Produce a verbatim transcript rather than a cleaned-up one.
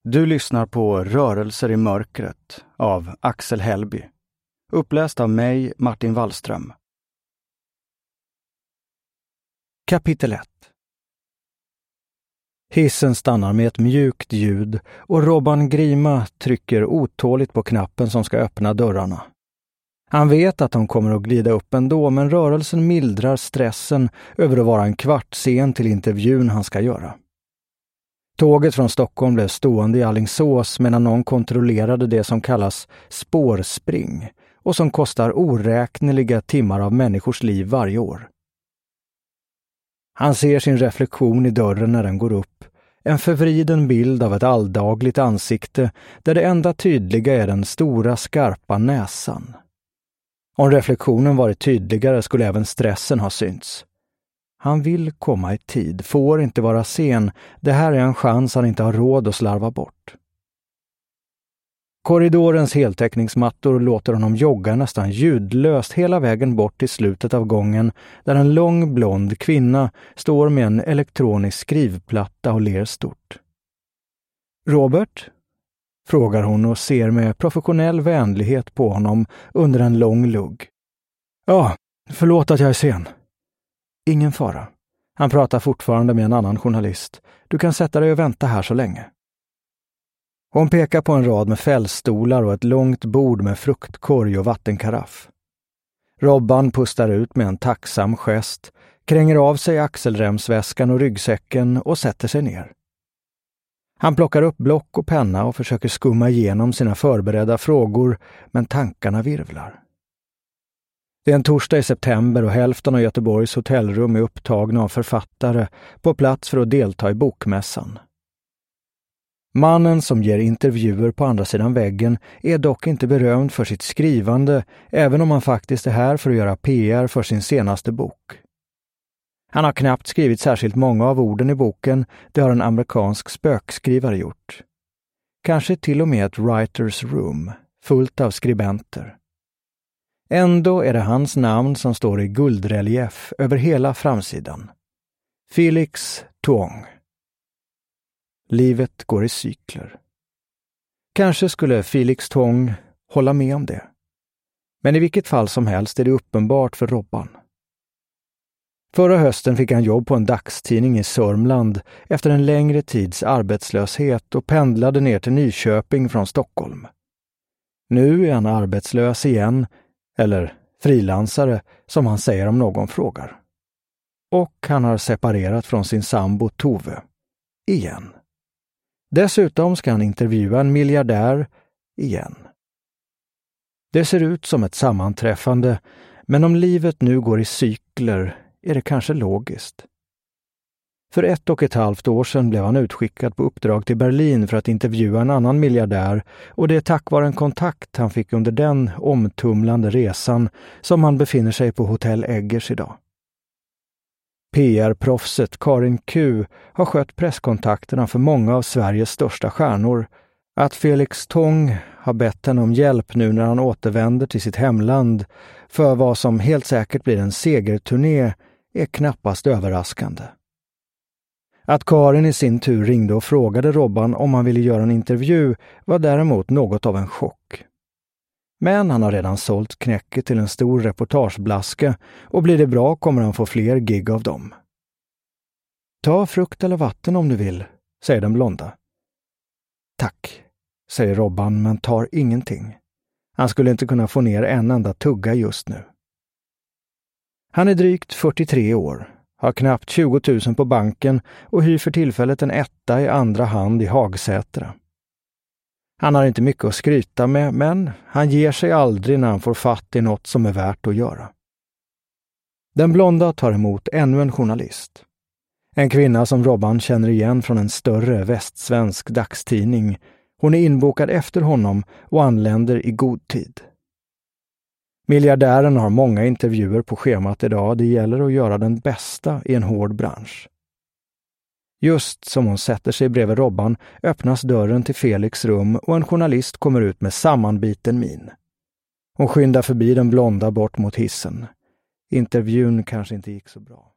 Du lyssnar på Rörelser i mörkret av Axel Hellby. Uppläst av mig, Martin Wallström. Kapitel ett. Hissen stannar med ett mjukt ljud och Robban Grima trycker otåligt på knappen som ska öppna dörrarna. Han vet att de kommer att glida upp ändå, men rörelsen mildrar stressen över att vara en kvart sen till intervjun han ska göra. Tåget från Stockholm blev stående i Alingsås medan någon kontrollerade det som kallas spårspring och som kostar oräkneliga timmar av människors liv varje år. Han ser sin reflektion i dörren när den går upp, en förvriden bild av ett alldagligt ansikte där det enda tydliga är den stora skarpa näsan. Om reflektionen varit tydligare skulle även stressen ha synts. Han vill komma i tid, får inte vara sen. Det här är en chans han inte har råd att slarva bort. Korridorens heltäckningsmattor låter honom jogga nästan ljudlöst hela vägen bort till slutet av gången där en lång blond kvinna står med en elektronisk skrivplatta och ler stort. Robert? Frågar hon och ser med professionell vänlighet på honom under en lång lugg. Ja, förlåt att jag är sen. Ingen fara. Han pratar fortfarande med en annan journalist. Du kan sätta dig och vänta här så länge. Hon pekar på en rad med fällstolar och ett långt bord med fruktkorg och vattenkaraff. Robban pustar ut med en tacksam gest, kränger av sig axelremsväskan och ryggsäcken och sätter sig ner. Han plockar upp block och penna och försöker skumma igenom sina förberedda frågor, men tankarna virvlar. Det är en torsdag i september och hälften av Göteborgs hotellrum är upptagna av författare på plats för att delta i bokmässan. Mannen som ger intervjuer på andra sidan väggen är dock inte berömd för sitt skrivande, även om han faktiskt är här för att göra P R för sin senaste bok. Han har knappt skrivit särskilt många av orden i boken, det har en amerikansk spökskrivare gjort. Kanske till och med ett writer's room, fullt av skribenter. Ändå är det hans namn som står i guldrelief över hela framsidan. Felix Tuong. Livet går i cykler. Kanske skulle Felix Tuong hålla med om det. Men i vilket fall som helst är det uppenbart för Robban. Förra hösten fick han jobb på en dagstidning i Sörmland efter en längre tids arbetslöshet och pendlade ner till Nyköping från Stockholm. Nu är han arbetslös igen, eller frilansare som han säger om någon frågar. Och han har separerat från sin sambo Tove. Igen. Dessutom ska han intervjua en miljardär igen. Det ser ut som ett sammanträffande, men om livet nu går i cykler är det kanske logiskt. För ett och ett halvt år sedan blev han utskickad på uppdrag till Berlin för att intervjua en annan miljardär, och det är tack vare en kontakt han fick under den omtumlande resan som han befinner sig på Hotell Eggers idag. P R-proffset Karin Q har skött presskontakterna för många av Sveriges största stjärnor. Att Felix Tuong har bett henne om hjälp nu när han återvänder till sitt hemland för vad som helt säkert blir en segerturné är knappast överraskande. Att Karin i sin tur ringde och frågade Robban om han ville göra en intervju var däremot något av en chock. Men han har redan sålt knäcket till en stor reportageblaska och blir det bra kommer han få fler gig av dem. Ta frukt eller vatten om du vill, säger den blonda. Tack, säger Robban, men tar ingenting. Han skulle inte kunna få ner en enda tugga just nu. Han är drygt fyrtiotre år, har knappt tjugo tusen på banken och hyr för tillfället en etta i andra hand i Hagsätra. Han har inte mycket att skryta med, men han ger sig aldrig när han får fatt i något som är värt att göra. Den blonda tar emot ännu en journalist. En kvinna som Robban känner igen från en större västsvensk dagstidning. Hon är inbokad efter honom och anländer i god tid. Miljardären har många intervjuer på schemat idag. Det gäller att göra den bästa i en hård bransch. Just som hon sätter sig bredvid Robban öppnas dörren till Felix rum och en journalist kommer ut med sammanbiten min. Hon skyndar förbi den blonda bort mot hissen. Intervjun kanske inte gick så bra.